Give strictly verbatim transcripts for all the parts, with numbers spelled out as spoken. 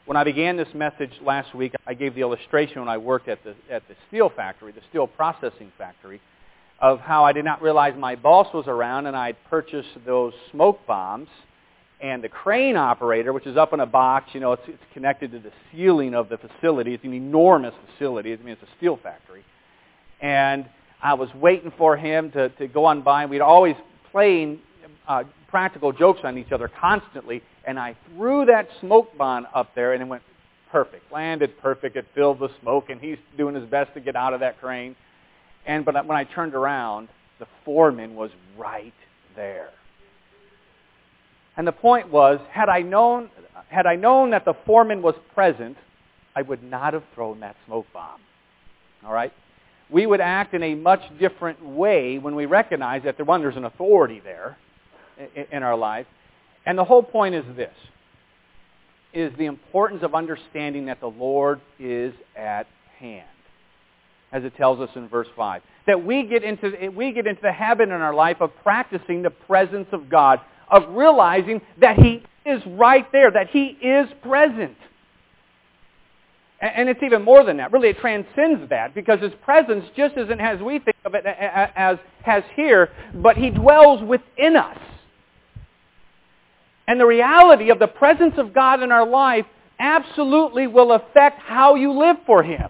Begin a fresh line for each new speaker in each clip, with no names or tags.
When I began this message last week, I gave the illustration when I worked at the at the steel factory, the steel processing factory, of how I did not realize my boss was around and I'd purchased those smoke bombs, and the crane operator, which is up in a box, you know, it's, it's connected to the ceiling of the facility. It's an enormous facility. I mean, it's a steel factory. And I was waiting for him to, to go on by. We'd always playing uh, practical jokes on each other constantly, and I threw that smoke bomb up there, and it went perfect. Landed perfect. It filled with smoke, and he's doing his best to get out of that crane. And but when I turned around, the foreman was right there. And the point was, had I known, had I known that the foreman was present, I would not have thrown that smoke bomb. All right? We would act in a much different way when we recognize that, one, there's an authority there in our life. And the whole point is this, is the importance of understanding that the Lord is at hand, as it tells us in verse five. That we get into we get into the habit in our life of practicing the presence of God, of realizing that He is right there, that He is present. And it's even more than that. Really, it transcends that, because His presence just isn't as we think of it as has here, but He dwells within us. And the reality of the presence of God in our life absolutely will affect how you live for Him.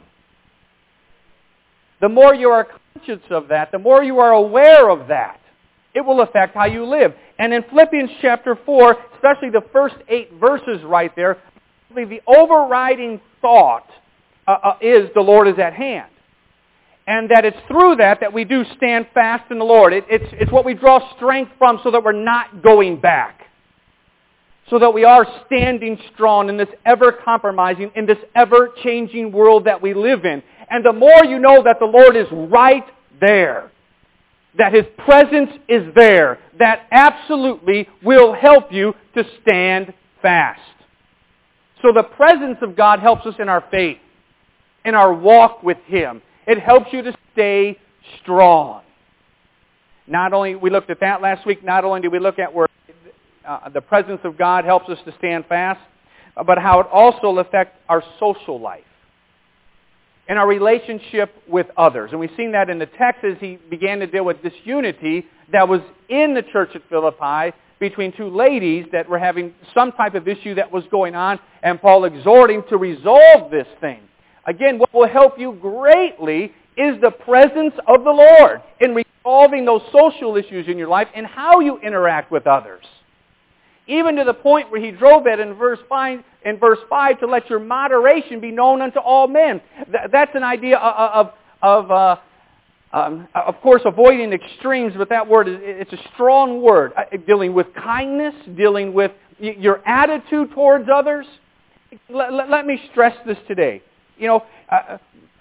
The more you are conscious of that, the more you are aware of that, it will affect how you live. And in Philippians chapter four, especially the first eight verses right there, the overriding thought uh, uh, is the Lord is at hand. And that it's through that that we do stand fast in the Lord. It, it's, it's what we draw strength from so that we're not going back. So that we are standing strong in this ever-compromising, in this ever-changing world that we live in. And the more you know that the Lord is right there, that His presence is there, that absolutely will help you to stand fast. So the presence of God helps us in our faith, in our walk with Him. It helps you to stay strong. Not only, we looked at that last week, not only did we look at where uh, the presence of God helps us to stand fast, but how it also will affect our social life and our relationship with others. And we've seen that in the text as he began to deal with disunity that was in the church at Philippi between two ladies that were having some type of issue that was going on, and Paul exhorting to resolve this thing. Again, what will help you greatly is the presence of the Lord in resolving those social issues in your life and how you interact with others. Even to the point where he drove it in verse five, in verse five to let your moderation be known unto all men. That's an idea of, of, of uh, um, of course, avoiding extremes, but that word, is it's a strong word. Dealing with kindness, dealing with your attitude towards others. Let, let, let me stress this today. You know, uh,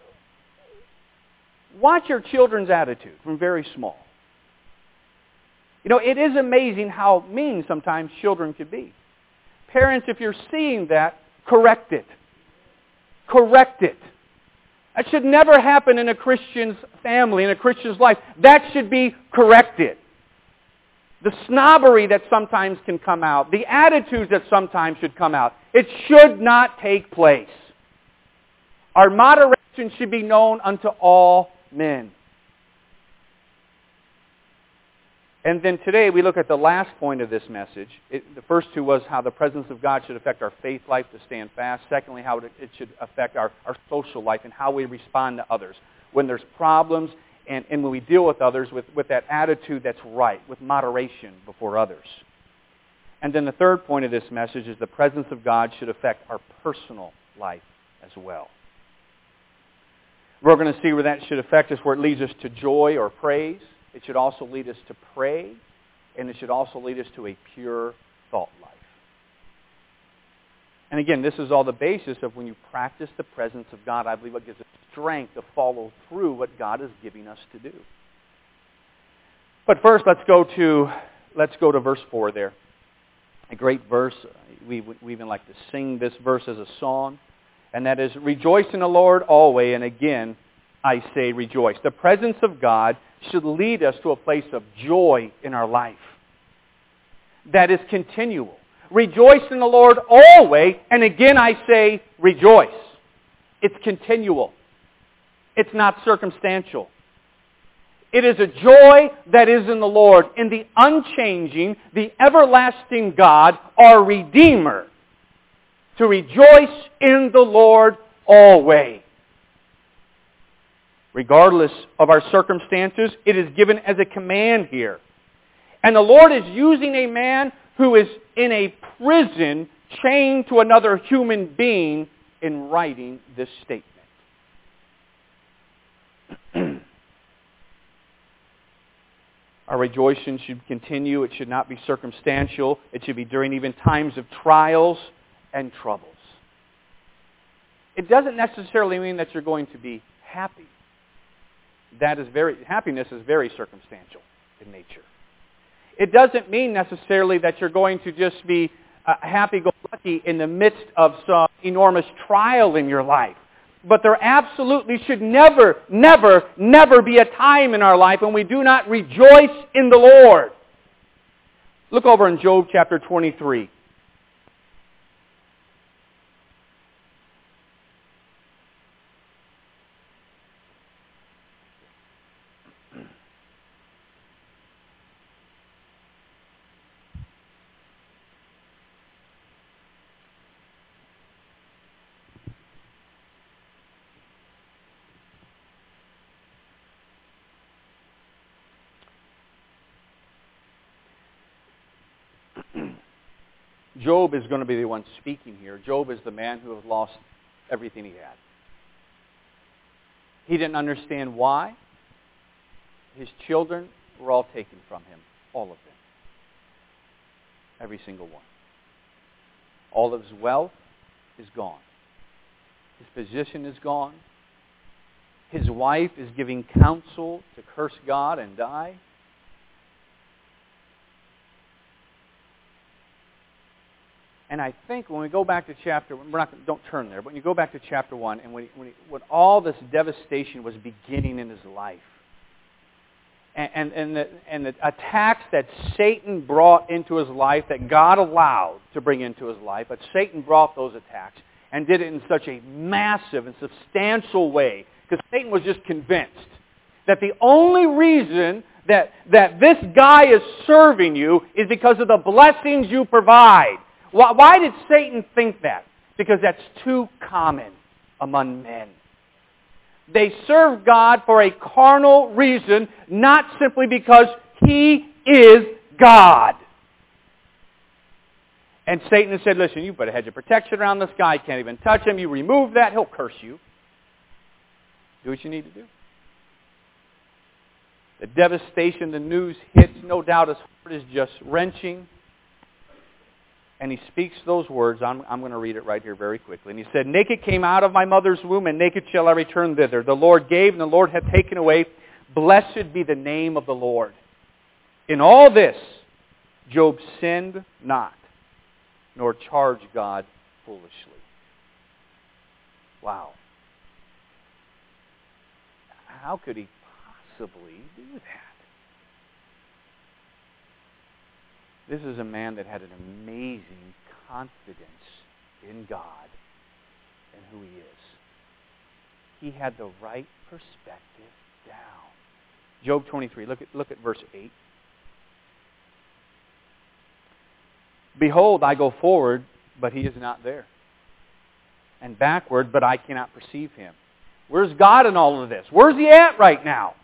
watch your children's attitude from very small. You know, it is amazing how mean sometimes children can be. Parents, if you're seeing that, correct it. Correct it. That should never happen in a Christian's family, in a Christian's life. That should be corrected. The snobbery that sometimes can come out, the attitudes that sometimes should come out, it should not take place. Our moderation should be known unto all men. And then today we look at the last point of this message. It, the first two was how the presence of God should affect our faith life to stand fast. Secondly, how it, it should affect our, our social life and how we respond to others. When there's problems and, and when we deal with others with, with that attitude that's right, with moderation before others. And then the third point of this message is the presence of God should affect our personal life as well. We're going to see where that should affect us, where it leads us to joy or praise. It should also lead us to pray, and it should also lead us to a pure thought life. And again, this is all the basis of when you practice the presence of God. I believe it gives us strength to follow through what God is giving us to do. But first, let's go to let's go to verse four there. A great verse. We, we even like to sing this verse as a song, and that is, "Rejoice in the Lord always, and again I say rejoice." The presence of God should lead us to a place of joy in our life that is continual, rejoice in the Lord always, and again I say rejoice. It's continual. It's not circumstantial. It is a joy that is in the Lord, in the unchanging, the everlasting God, our Redeemer, to rejoice in the Lord always. Regardless of our circumstances, it is given as a command here. And the Lord is using a man who is in a prison chained to another human being in writing this statement. Our rejoicing should continue. It should not be circumstantial. It should be during even times of trials and troubles. It doesn't necessarily mean that you're going to be happy. That is very, happiness is very circumstantial in nature. It doesn't mean necessarily that you're going to just be uh, happy-go-lucky in the midst of some enormous trial in your life. But there absolutely should never, never, never be a time in our life when we do not rejoice in the Lord. Look over in Job chapter twenty-three. Job is going to be the one speaking here. Job is the man who has lost everything he had. He didn't understand why. His children were all taken from him. All of them. Every single one. All of his wealth is gone. His position is gone. His wife is giving counsel to curse God and die. And I think when we go back to chapter, we're not, don't turn there, but when you go back to chapter one, and when, when, when all this devastation was beginning in his life, and, and, and, the, and the attacks that Satan brought into his life, that God allowed to bring into his life, but Satan brought those attacks and did it in such a massive and substantial way, because Satan was just convinced that the only reason that, that this guy is serving you is because of the blessings you provide. Why did Satan think that? Because that's too common among men. They serve God for a carnal reason, not simply because He is God. And Satan said, listen, you put a hedge of protection around this guy. Can't even touch him. You remove that, he'll curse you. Do what you need to do. The devastation the news hits, no doubt his heart is just wrenching. And he speaks those words. I'm, I'm going to read it right here very quickly. And he said, naked came out of my mother's womb, and naked shall I return thither. The Lord gave, and the Lord hath taken away. Blessed be the name of the Lord. In all this, Job sinned not, nor charged God foolishly. Wow. How could he possibly do that? This is a man that had an amazing confidence in God and who He is. He had the right perspective down. Job twenty-three, look at, look at verse eight. Behold, I go forward, but He is not there. And backward, but I cannot perceive Him. Where's God in all of this? Where's He at right now?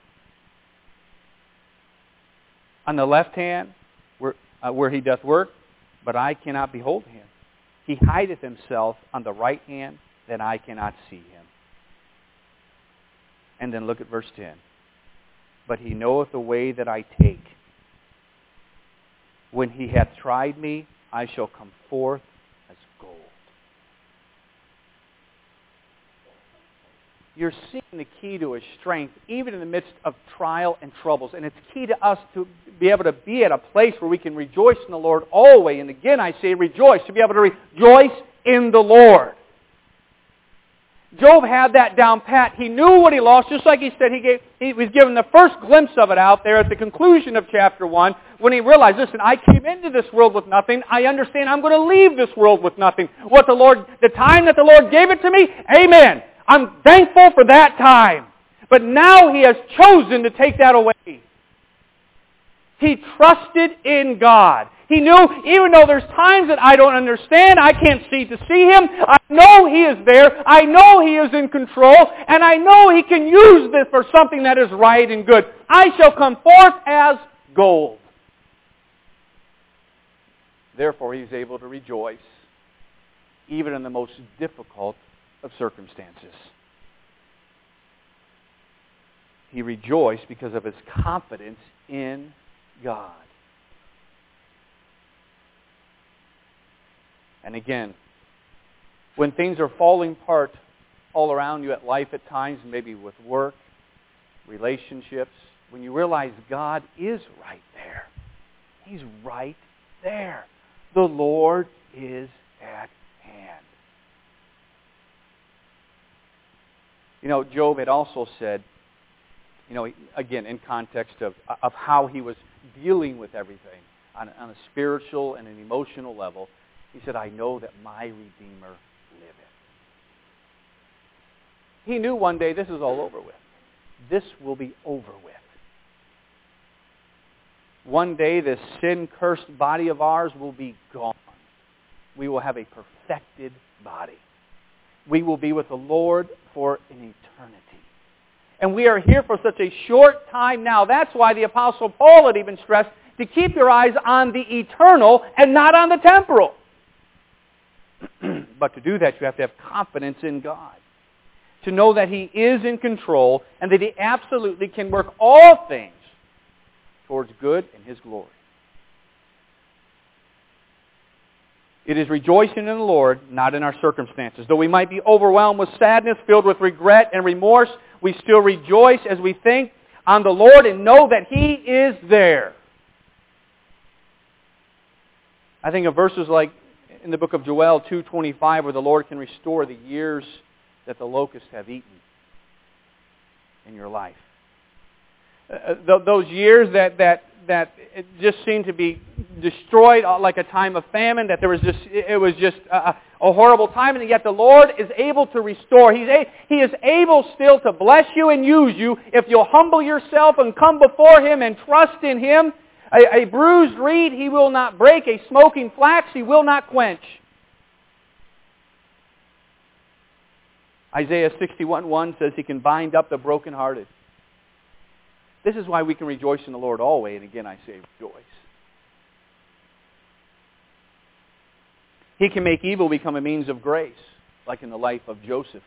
On the left hand, where, uh, where He doth work, but I cannot behold Him. He hideth Himself on the right hand, that I cannot see Him. And then look at verse ten. But He knoweth the way that I take. When He hath tried me, I shall come forth as gold. You're seeing the key to His strength, even in the midst of trial and troubles. And it's key to us to be able to be at a place where we can rejoice in the Lord always. And again, I say rejoice, to be able to rejoice in the Lord. Job had that down pat. He knew what he lost, just like he said he gave. He was given the first glimpse of it out there at the conclusion of chapter one, when he realized, listen, I came into this world with nothing. I understand I'm going to leave this world with nothing. What the Lord, the time that the Lord gave it to me, amen. I'm thankful for that time. But now he has chosen to take that away. He trusted in God. He knew, even though there's times that I don't understand, I can't see to see Him, I know He is there, I know He is in control, and I know He can use this for something that is right and good. I shall come forth as gold. Therefore, he is able to rejoice, even in the most difficult of circumstances. He rejoiced because of his confidence in God. And again, when things are falling apart all around you at life at times, maybe with work, relationships, when you realize God is right there. He's right there. The Lord is at hand. You know, Job had also said, you know, again, in context of, of how he was dealing with everything on, on a spiritual and an emotional level, he said, I know that my Redeemer liveth. He knew one day this is all over with. This will be over with. One day this sin-cursed body of ours will be gone. We will have a perfected body. We will be with the Lord for an eternity. And we are here for such a short time now. That's why the Apostle Paul had even stressed to keep your eyes on the eternal and not on the temporal. But to do that, you have to have confidence in God. To know that He is in control and that He absolutely can work all things towards good and His glory. It is rejoicing in the Lord, not in our circumstances. Though we might be overwhelmed with sadness, filled with regret and remorse, we still rejoice as we think on the Lord and know that He is there. I think of verses like in the book of Joel two twenty-five, where the Lord can restore the years that the locusts have eaten in your life. Uh, th- those years that, that, that it just seemed to be destroyed like a time of famine, that there was just, it was just a, a horrible time, and yet the Lord is able to restore. He's a, he is able still to bless you and use you if you'll humble yourself and come before Him and trust in Him. A, a bruised reed He will not break, a smoking flax He will not quench. Isaiah sixty-one one says He can bind up the brokenhearted. This is why we can rejoice in the Lord always, and again I say rejoice. He can make evil become a means of grace, like in the life of Joseph,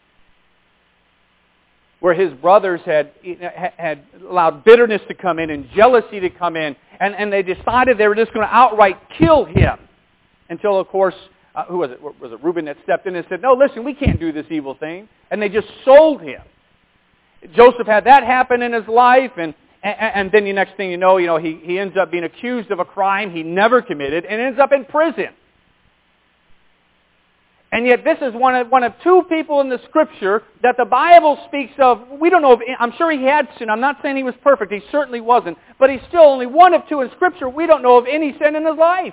where his brothers had, had allowed bitterness to come in and jealousy to come in, and, and they decided they were just going to outright kill him. Until, of course, uh, who was it? Was it Reuben that stepped in and said, no, listen, we can't do this evil thing. And they just sold him. Joseph had that happen in his life, and, and, and then the next thing you know, you know he, he ends up being accused of a crime he never committed and ends up in prison. And yet this is one of, one of two people in the Scripture that the Bible speaks of. We don't know if, I'm sure he had sin. I'm not saying he was perfect. He certainly wasn't. But he's still only one of two in Scripture. We don't know of any sin in his life.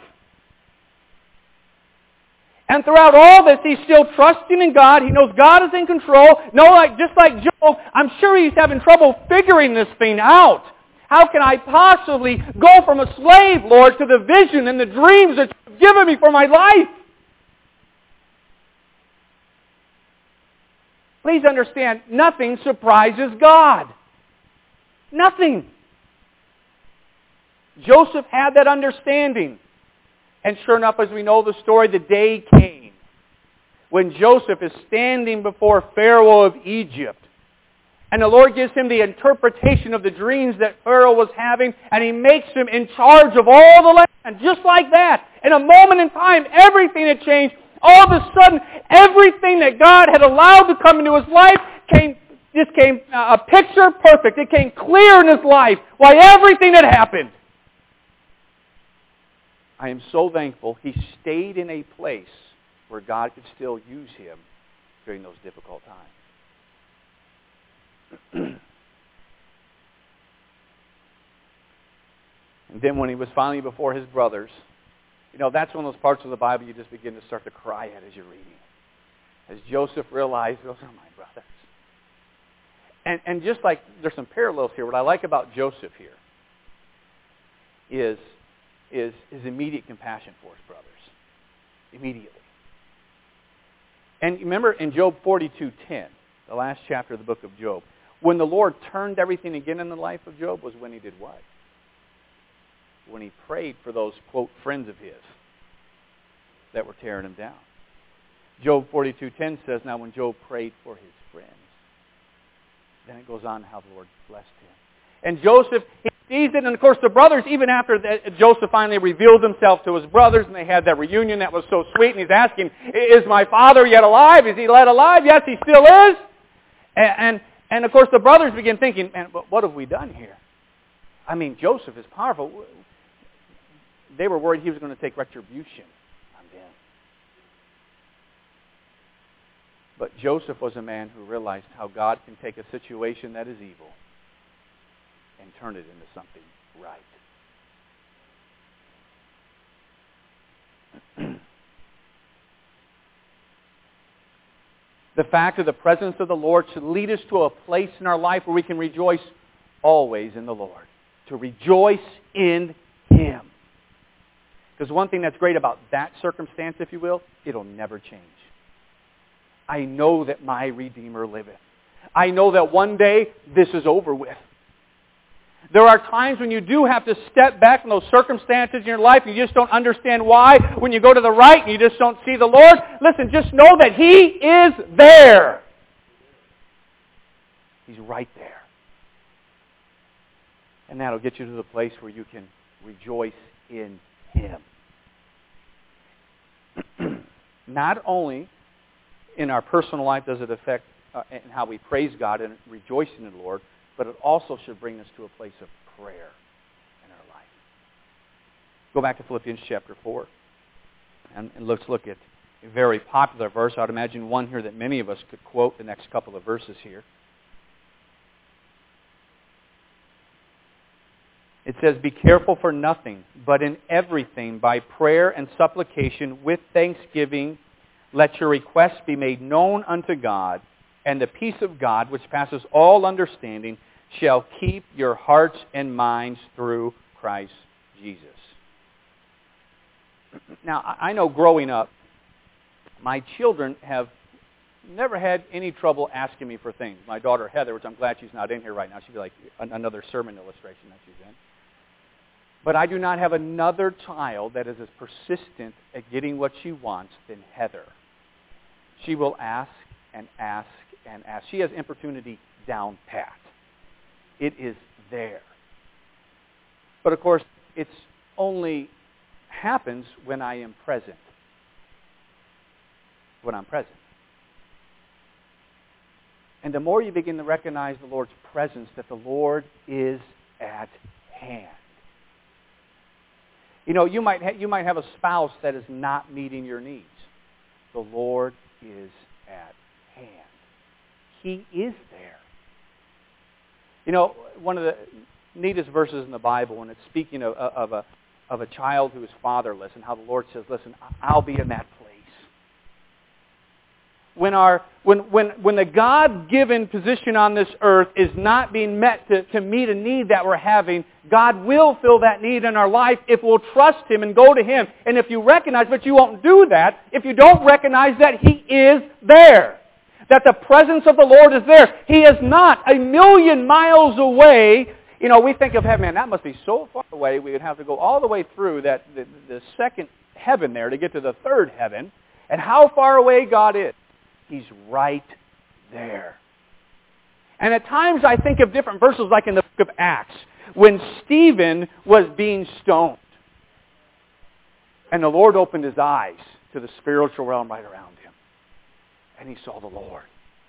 And throughout all this, he's still trusting in God. He knows God is in control. No, like, just like Job, I'm sure he's having trouble figuring this thing out. How can I possibly go from a slave, Lord, to the vision and the dreams that you've given me for my life? Please understand, nothing surprises God. Nothing. Joseph had that understanding. And sure enough, as we know the story, the day came when Joseph is standing before Pharaoh of Egypt. And the Lord gives him the interpretation of the dreams that Pharaoh was having, and He makes him in charge of all the land. And just like that, in a moment in time, everything had changed. All of a sudden, everything that God had allowed to come into his life came, just came a picture perfect. It came clear in his life why everything had happened. I am so thankful he stayed in a place where God could still use him during those difficult times. And then when he was finally before his brothers, you know, that's one of those parts of the Bible you just begin to start to cry at as you're reading. As Joseph realized, those are my brothers. And, and just like there's some parallels here, what I like about Joseph here is, is his immediate compassion for his brothers. Immediately. And remember in Job forty-two ten, the last chapter of the book of Job, when the Lord turned everything again in the life of Job was when he did what? When he prayed for those, quote, friends of his that were tearing him down. Job forty-two ten says, now when Job prayed for his friends, then it goes on how the Lord blessed him. And Joseph, he sees it, and of course the brothers, even after that, Joseph finally revealed himself to his brothers, and they had that reunion that was so sweet, and he's asking, is my father yet alive? Is he yet alive? Yes, he still is. And, and, and of course the brothers begin thinking, man, what have we done here? I mean, Joseph is powerful. They were worried he was going to take retribution on them. But Joseph was a man who realized how God can take a situation that is evil and turn it into something right. The fact of the presence of the Lord should lead us to a place in our life where we can rejoice always in the Lord. To rejoice in Him. Because one thing that's great about that circumstance, if you will, it'll never change. I know that my Redeemer liveth. I know that one day this is over with. There are times when you do have to step back from those circumstances in your life and you just don't understand why. When you go to the right and you just don't see the Lord. Listen, just know that He is there. He's right there. And that'll get you to the place where you can rejoice in Him. Not only in our personal life does it affect uh, in how we praise God and rejoice in the Lord, but it also should bring us to a place of prayer in our life. Go back to Philippians chapter four. And, and let's look at a very popular verse. I would imagine one here that many of us could quote the next couple of verses here. It says, be careful for nothing, but in everything, by prayer and supplication, with thanksgiving, let your requests be made known unto God, and the peace of God, which passes all understanding, shall keep your hearts and minds through Christ Jesus. Now, I know growing up, my children have never had any trouble asking me for things. My daughter Heather, which I'm glad she's not in here right now, she'd be like another sermon illustration that she's in. But I do not have another child that is as persistent at getting what she wants than Heather. She will ask and ask and ask. She has importunity down pat. It is there. But of course, it's only happens when I am present. When I'm present. And the more you begin to recognize the Lord's presence, that the Lord is at hand. You know, you might ha- you might have a spouse that is not meeting your needs. The Lord is at hand. He is there. You know, one of the neatest verses in the Bible, when it's speaking of, of a of a child who is fatherless, and how the Lord says, "Listen, I'll be in that place." When our when when when the God-given position on this earth is not being met to, to meet a need that we're having, God will fill that need in our life if we'll trust Him and go to Him. And if you recognize, but you won't do that if you don't recognize that He is there. That the presence of the Lord is there. He is not a million miles away. You know, we think of heaven, man, that must be so far away. We would have to go all the way through that the, the second heaven there to get to the third heaven. And how far away God is. He's right there. And at times I think of different verses like in the book of Acts when Stephen was being stoned. And the Lord opened his eyes to the spiritual realm right around him. And he saw the Lord.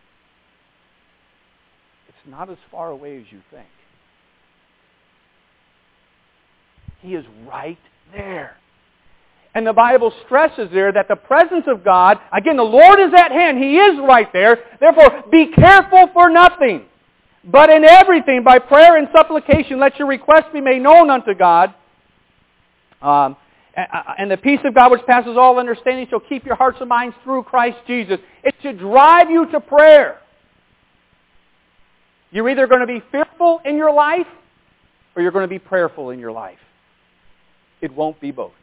It's not as far away as you think. He is right there. And the Bible stresses there that the presence of God, again, the Lord is at hand. He is right there. Therefore, be careful for nothing. But in everything, by prayer and supplication, let your requests be made known unto God. Um, and the peace of God which passes all understanding shall keep your hearts and minds through Christ Jesus. It should drive you to prayer. You're either going to be fearful in your life or you're going to be prayerful in your life. It won't be both.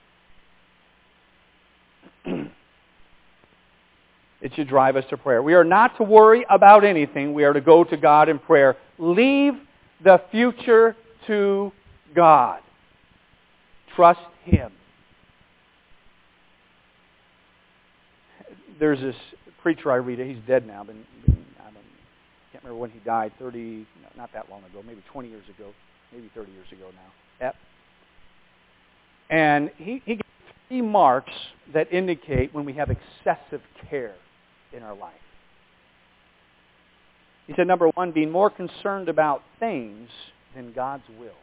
It should drive us to prayer. We are not to worry about anything. We are to go to God in prayer. Leave the future to God. Trust Him. There's this preacher I read. He's dead now. Been, been, I don't, can't remember when he died. Thirty, not that long ago. Maybe twenty years ago. Maybe thirty years ago now. Yep. And he, he gives three marks that indicate when we have excessive care in our life. He said, number one, being more concerned about things than God's will.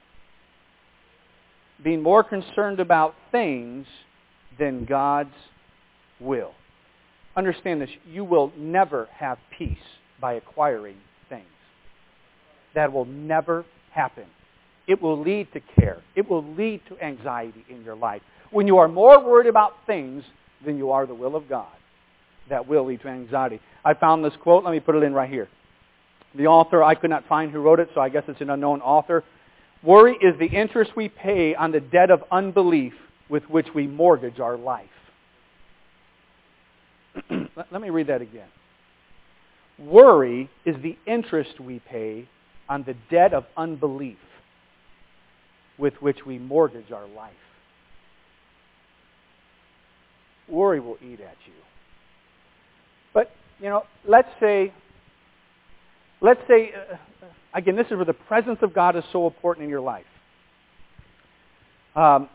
Being more concerned about things than God's will. Understand this, you will never have peace by acquiring things. That will never happen. It will lead to care. It will lead to anxiety in your life. When you are more worried about things than you are the will of God, that will lead to anxiety. I found this quote. Let me put it in right here. The author, I could not find who wrote it, so I guess it's an unknown author. Worry is the interest we pay on the debt of unbelief with which we mortgage our life. Let me read that again. Worry is the interest we pay on the debt of unbelief with which we mortgage our life. Worry will eat at you. But, you know, let's say, let's say, uh, again, this is where the presence of God is so important in your life. Um,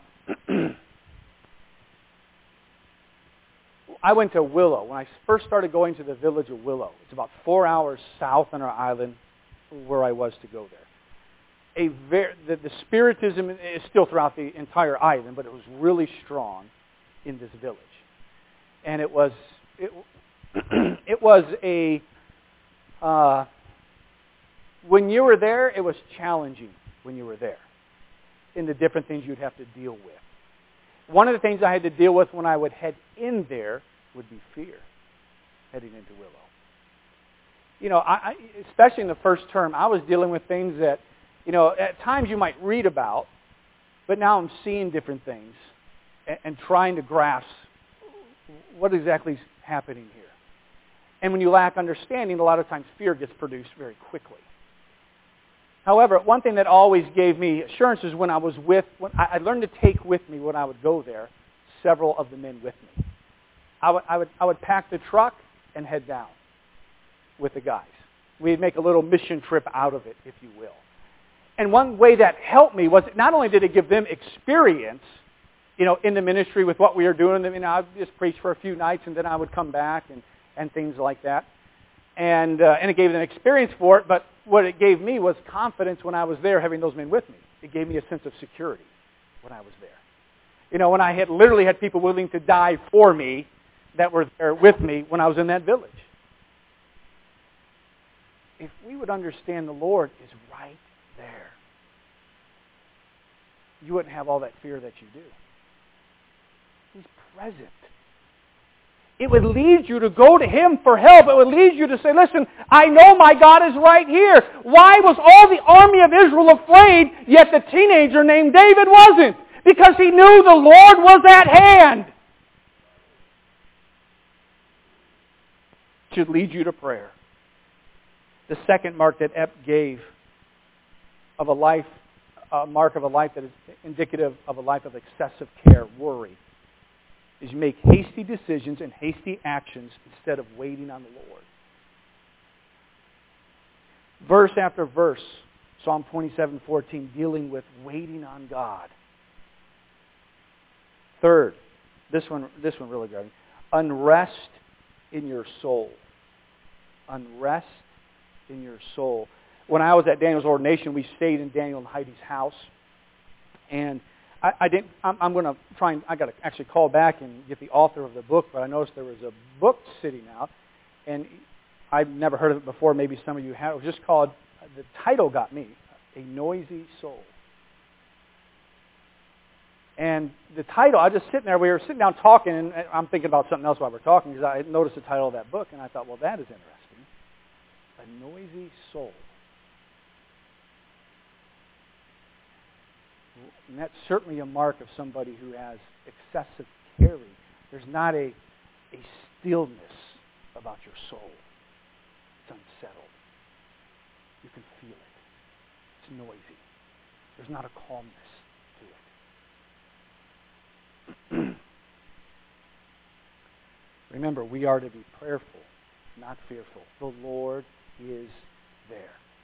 I went to Willow. When I first started going to the village of Willow, it's about four hours south on our island where I was to go there. A very, the, the Spiritism is still throughout the entire island, but it was really strong in this village. And it was, it, it was a, uh, when you were there, it was challenging when you were there in the different things you'd have to deal with. One of the things I had to deal with when I would head in there would be fear, heading into Willow. You know, I, I, especially in the first term, I was dealing with things that, you know, at times you might read about, but now I'm seeing different things and, and trying to grasp what exactly is happening here. And when you lack understanding, a lot of times fear gets produced very quickly. However, one thing that always gave me assurance is when I was with, when I learned to take with me when I would go there, several of the men with me. I would, I would, I would pack the truck and head down with the guys. We'd make a little mission trip out of it, if you will. And one way that helped me was not only did it give them experience, you know, in the ministry with what we were doing. I mean, I would just preach for a few nights and then I would come back and, and things like that. And uh, and it gave them experience for it, but what it gave me was confidence when I was there having those men with me. It gave me a sense of security when I was there. You know, when I had literally had people willing to die for me that were there with me when I was in that village. If we would understand the Lord is right there, you wouldn't have all that fear that you do. He's present. It would lead you to go to Him for help. It would lead you to say, listen, I know my God is right here. Why was all the army of Israel afraid, yet the teenager named David wasn't? Because he knew the Lord was at hand. It should lead you to prayer. The second mark that Epp gave of a life, a mark of a life that is indicative of a life of excessive care, worry, is you make hasty decisions and hasty actions instead of waiting on the Lord. Verse after verse, Psalm twenty-seven fourteen, dealing with waiting on God. Third, this one, this one really got me. Unrest in your soul. Unrest in your soul. When I was at Daniel's ordination, we stayed in Daniel and Heidi's house. And I, I didn't. I'm, I'm going to try and I got to actually call back and get the author of the book. But I noticed there was a book sitting out, and I've never heard of it before. Maybe some of you have. It was just called. The title got me. A Noisy Soul. And the title, I was just sitting there. We were sitting down talking, and I'm thinking about something else while we're talking because I noticed the title of that book, and I thought, well, that is interesting. A Noisy Soul. And that's certainly a mark of somebody who has excessive caring. There's not a, a stillness about your soul. It's unsettled. You can feel it. It's noisy. There's not a calmness to it. Remember, we are to be prayerful, not fearful. The Lord is there.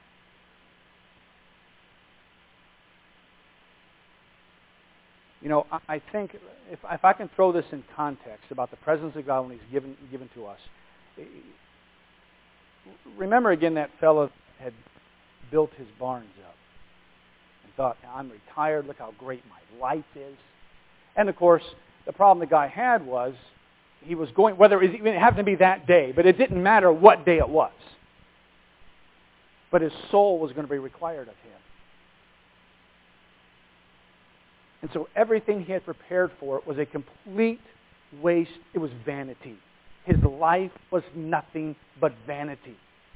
You know, I think if, if I can throw this in context about the presence of God when He's given given to us. Remember again that fellow had built his barns up and thought, I'm retired, look how great my life is. And of course, the problem the guy had was he was going, whether it even happened to be that day, but it didn't matter what day it was. But his soul was going to be required of him. And so everything he had prepared for it was a complete waste. It was vanity. His life was nothing but vanity.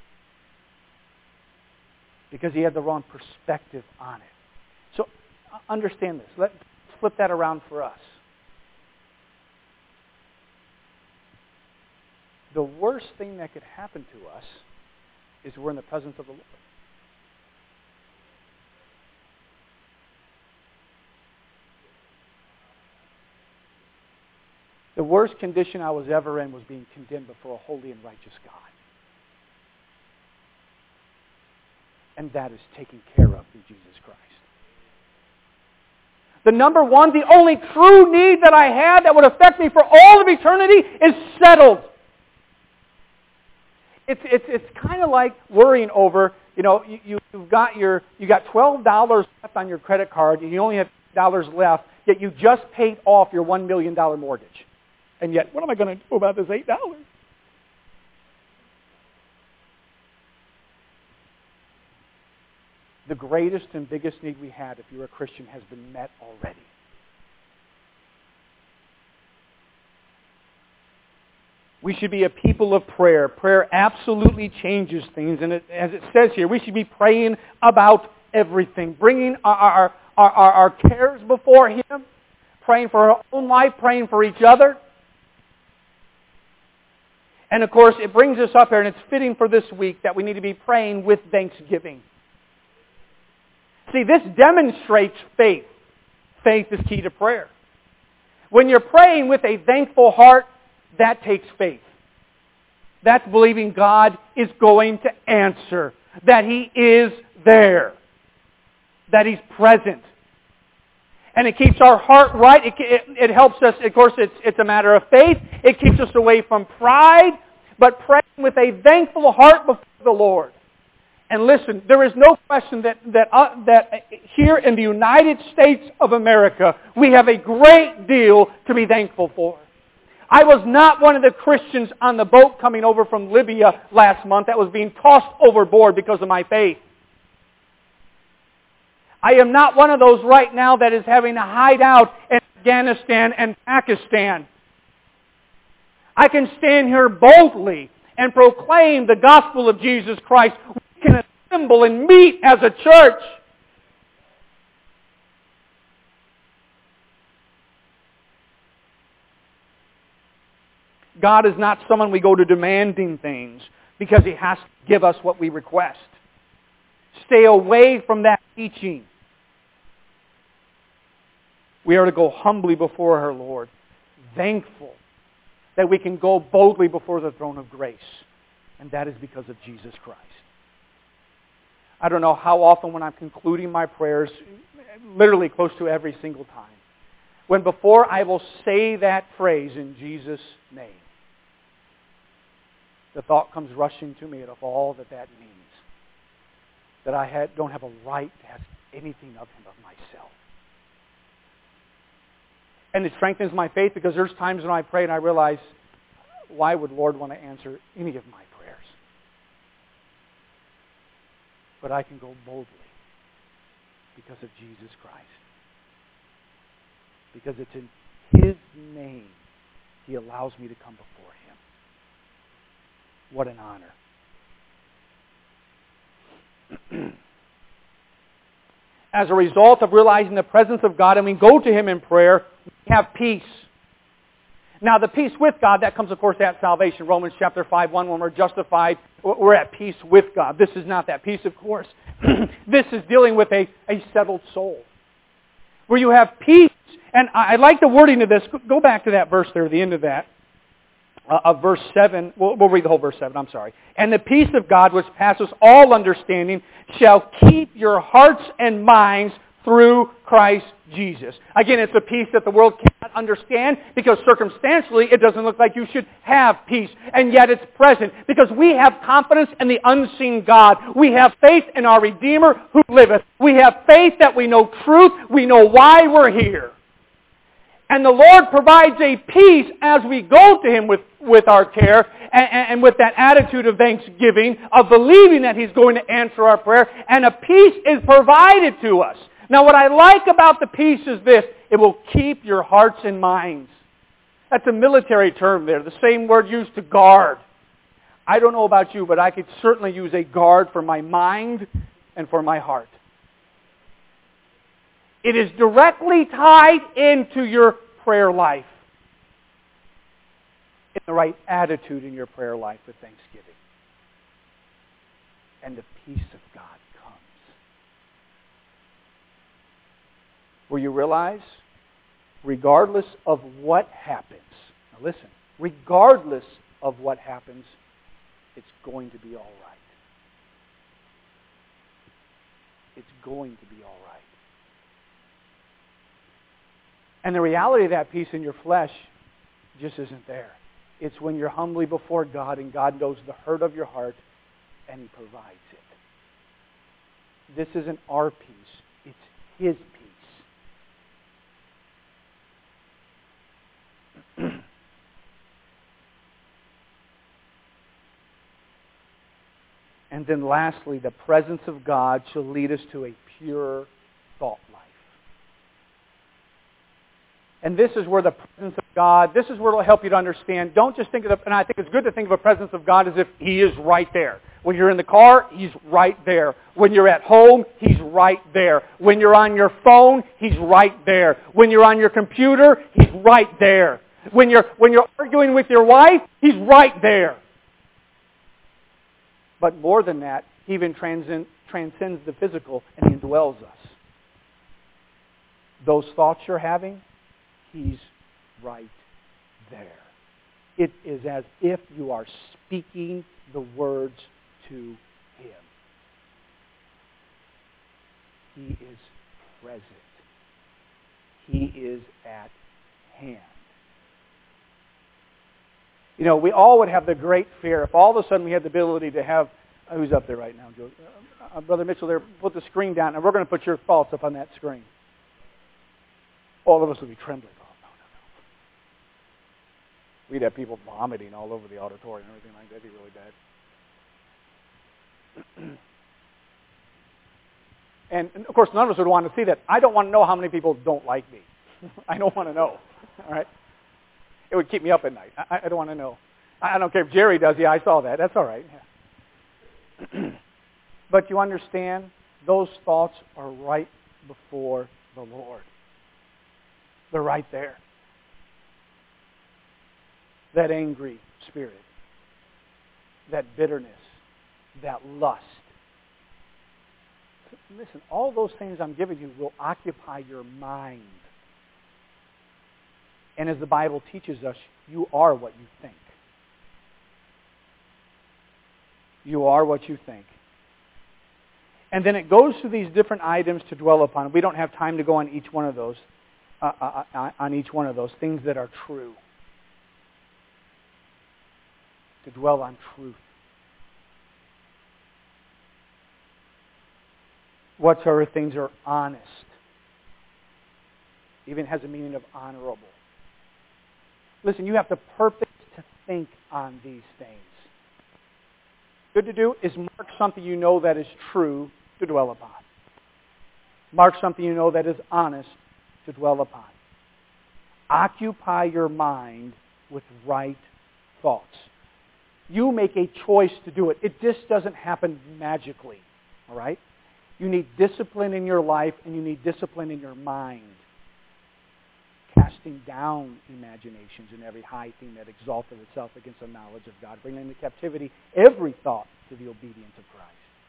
Because he had the wrong perspective on it. So understand this. Let's flip that around for us. The worst thing that could happen to us is we're in the presence of the Lord. The worst condition I was ever in was being condemned before a holy and righteous God. And that is taken care of through Jesus Christ. The number one, the only true need that I had that would affect me for all of eternity is settled. It's it's it's kind of like worrying over, you know, you, you've got your you got twelve dollars left on your credit card, and you only have dollars left, yet you just paid off your one million dollars mortgage. And yet, what am I going to do about this eight dollars? The greatest and biggest need we had, if you're a Christian, has been met already. We should be a people of prayer. Prayer absolutely changes things. And it, as it says here, we should be praying about everything. Bringing our, our, our, our cares before Him. Praying for our own life. Praying for each other. And of course, it brings us up here, and it's fitting for this week, that we need to be praying with thanksgiving. See, this demonstrates faith. Faith is key to prayer. When you're praying with a thankful heart, that takes faith. That's believing God is going to answer. That He is there. That He's present. And it keeps our heart right. It, it, it helps us, of course, it's, it's a matter of faith. It keeps us away from pride. But praying with a thankful heart before the Lord. And listen, there is no question that, that, uh, that here in the United States of America, we have a great deal to be thankful for. I was not one of the Christians on the boat coming over from Libya last month that was being tossed overboard because of my faith. I am not one of those right now that is having to hide out in Afghanistan and Pakistan. I can stand here boldly and proclaim the gospel of Jesus Christ. We can assemble and meet as a church. God is not someone we go to demanding things because He has to give us what we request. Stay away from that teaching. We are to go humbly before our Lord, thankful that we can go boldly before the throne of grace. And that is because of Jesus Christ. I don't know how often when I'm concluding my prayers, literally close to every single time, when before I will say that phrase in Jesus' name, the thought comes rushing to me of all that that means. That I had, don't have a right to ask anything of Him of myself. And it strengthens my faith because there's times when I pray and I realize, why would Lord want to answer any of my prayers? But I can go boldly because of Jesus Christ. Because it's in His name He allows me to come before Him. What an honor. As a result of realizing the presence of God and we go to Him in prayer, we have peace. Now the peace with God, that comes of course at salvation. Romans chapter five, one, when we're justified, we're at peace with God. This is not that peace, of course. This is dealing with a, a settled soul. Where you have peace. And I, I like the wording of this. Go back to that verse there, the end of that. Uh, of verse seven. We'll, we'll read the whole verse seven, I'm sorry. And the peace of God, which passes all understanding, shall keep your hearts and minds through Christ Jesus. Again, it's a peace that the world cannot understand because circumstantially it doesn't look like you should have peace. And yet it's present because we have confidence in the unseen God. We have faith in our Redeemer who liveth. We have faith that we know truth. We know why we're here. And the Lord provides a peace as we go to Him with, with our care and, and with that attitude of thanksgiving, of believing that He's going to answer our prayer, and a peace is provided to us. Now what I like about the peace is this: it will keep your hearts and minds. That's a military term there, the same word used to guard. I don't know about you, but I could certainly use a guard for my mind and for my heart. It is directly tied into your prayer life. In the right attitude in your prayer life with thanksgiving. And the peace of God comes. Where you realize, regardless of what happens, now listen, regardless of what happens, it's going to be all right. It's going to be all right. And the reality of that peace in your flesh just isn't there. It's when you're humbly before God and God knows the hurt of your heart and He provides it. This isn't our peace. It's His peace. And then lastly, the presence of God shall lead us to a pure thought life. And this is where the presence of God, this is where it'll help you to understand. Don't just think of the, and I think it's good to think of the presence of God as if He is right there. When you're in the car, He's right there. When you're at home, He's right there. When you're on your phone, He's right there. When you're on your computer, He's right there. When you're, when you're arguing with your wife, He's right there. But more than that, He even transcend, transcends the physical and He indwells us. Those thoughts you're having, He's right there. It is as if you are speaking the words to Him. He is present. He is at hand. You know, we all would have the great fear if all of a sudden we had the ability to have, uh, who's up there right now, Joe? Uh, Brother Mitchell there, put the screen down, and we're going to put your thoughts up on that screen. All of us would be trembling. Oh, no, no, no. We'd have people vomiting all over the auditorium and everything like that. That'd be really bad. and, and, of course, none of us would want to see that. I don't want to know how many people don't like me. I don't want to know. All right? It would keep me up at night. I, I don't want to know. I don't care if Jerry does. Yeah, I saw that. That's all right. Yeah. But you understand, those thoughts are right before the Lord. They're right there. That angry spirit, that bitterness, that lust. Listen, all those things I'm giving you will occupy your mind. And as the Bible teaches us, you are what you think. You are what you think. And then it goes through these different items to dwell upon. We don't have time to go on each one of those, uh, uh, uh, on each one of those things that are true. To dwell on truth. Whatsoever things are honest. Even has a meaning of honorable. Listen, you have the purpose to think on these things. Good to do is mark something you know that is true to dwell upon. Mark something you know that is honest to dwell upon. Occupy your mind with right thoughts. You make a choice to do it. It just doesn't happen magically. All right? You need discipline in your life, and you need discipline in your mind. Casting down imaginations and every high thing that exalted itself against the knowledge of God. Bringing into captivity every thought to the obedience of Christ.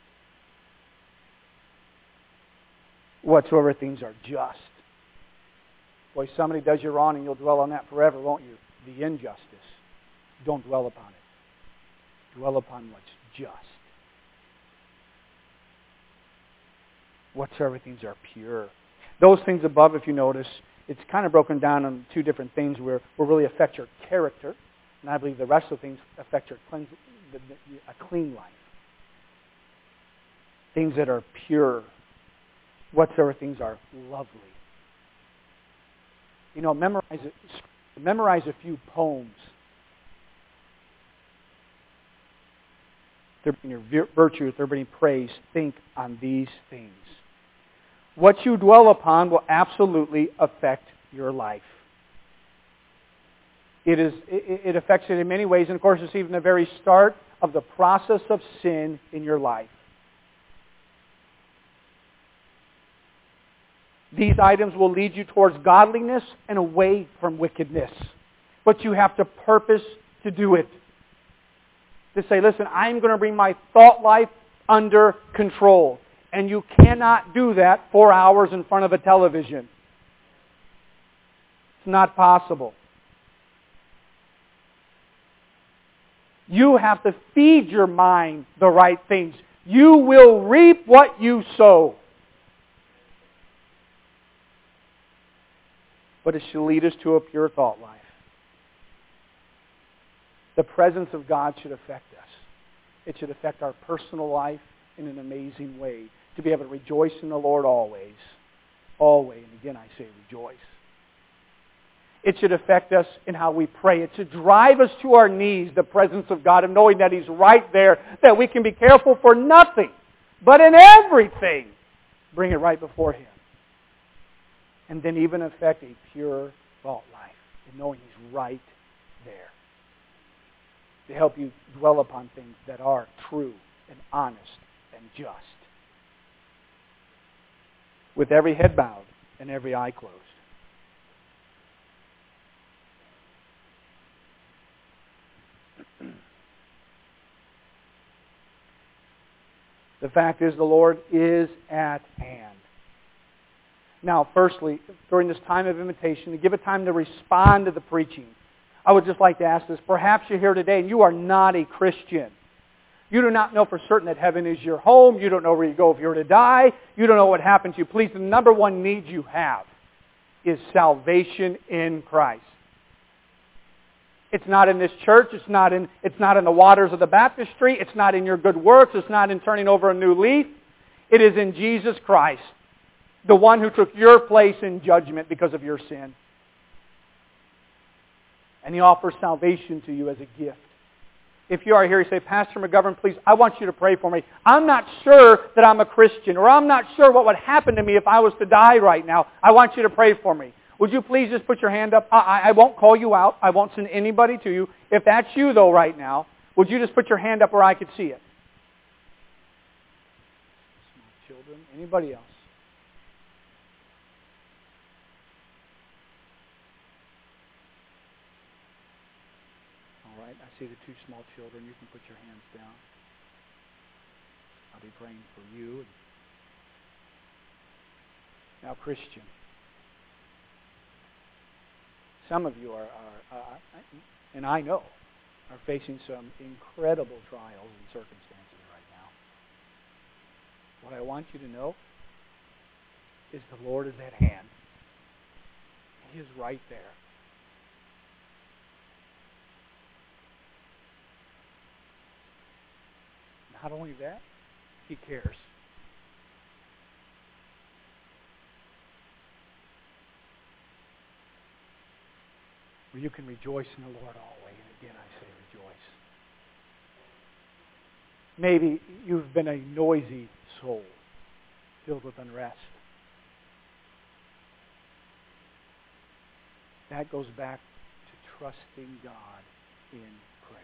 Whatsoever things are just. Boy, somebody does you wrong and you'll dwell on that forever, won't you? The injustice. Don't dwell upon it. Dwell upon what's just. Whatsoever things are pure. Those things above, if you notice, it's kind of broken down on two different things where will really affect your character. And I believe the rest of the things affect your cleanse, the, the, a clean life. Things that are pure. Whatsoever things are lovely. You know, memorize it, memorize a few poems. If there be your virtue, if there be any praise, think on these things. What you dwell upon will absolutely affect your life. It is. It, it affects it in many ways, and of course, it's even the very start of the process of sin in your life. These items will lead you towards godliness and away from wickedness. But you have to purpose to do it. To say, listen, I'm going to bring my thought life under control. And you cannot do that four hours in front of a television. It's not possible. You have to feed your mind the right things. You will reap what you sow. But it should lead us to a pure thought life. The presence of God should affect us. It should affect our personal life in an amazing way. To be able to rejoice in the Lord always. Always. And again, I say rejoice. It should affect us in how we pray. It should drive us to our knees, the presence of God, and knowing that He's right there, that we can be careful for nothing, but in everything, bring it right before Him. And then even affect a pure thought life, and knowing He's right there. To help you dwell upon things that are true and honest and just. With every head bowed and every eye closed. The fact is, the Lord is at hand. Now, firstly, during this time of invitation, to give it time to respond to the preaching, I would just like to ask this. Perhaps you're here today and you are not a Christian. You do not know for certain that heaven is your home. You don't know where you go if you were to die. You don't know what happened to you. Please, the number one need you have is salvation in Christ. It's not in this church. It's not in, it's not in the waters of the baptistry. It's not in your good works. It's not in turning over a new leaf. It is in Jesus Christ, the one who took your place in judgment because of your sin. And He offers salvation to you as a gift. If you are here, you say, Pastor McGovern, please, I want you to pray for me. I'm not sure that I'm a Christian, or I'm not sure what would happen to me if I was to die right now. I want you to pray for me. Would you please just put your hand up? I, I won't call you out. I won't send anybody to you. If that's you, though, right now, would you just put your hand up where I could see it? Small children. Anybody else? All right. I see the two small children. You can put your hands down. I'll be praying for you. Now, Christian. Some of you are, are uh, and I know, are facing some incredible trials and circumstances right now. What I want you to know is the Lord is at hand. He is right there. Not only that, He cares.
where you can rejoice in the Lord always. And again, I say rejoice. Maybe you've been a noisy soul, filled with unrest. That goes back to trusting God in prayer.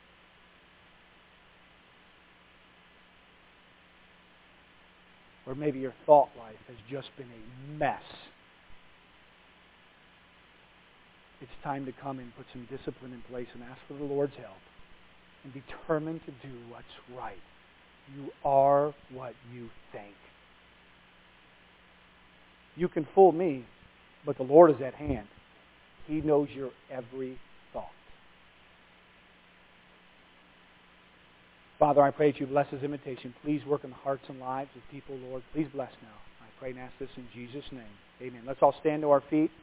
Or maybe your thought life has just been a mess. It's time to come and put some discipline in place and ask for the Lord's help and determine to do what's right. You are what you think. You can fool me, but the Lord is at hand. He knows your every thought. Father, I pray that you bless this invitation. Please work in the hearts and lives of people, Lord. Please bless now. I pray and ask this in Jesus' name. Amen. Let's all stand to our feet.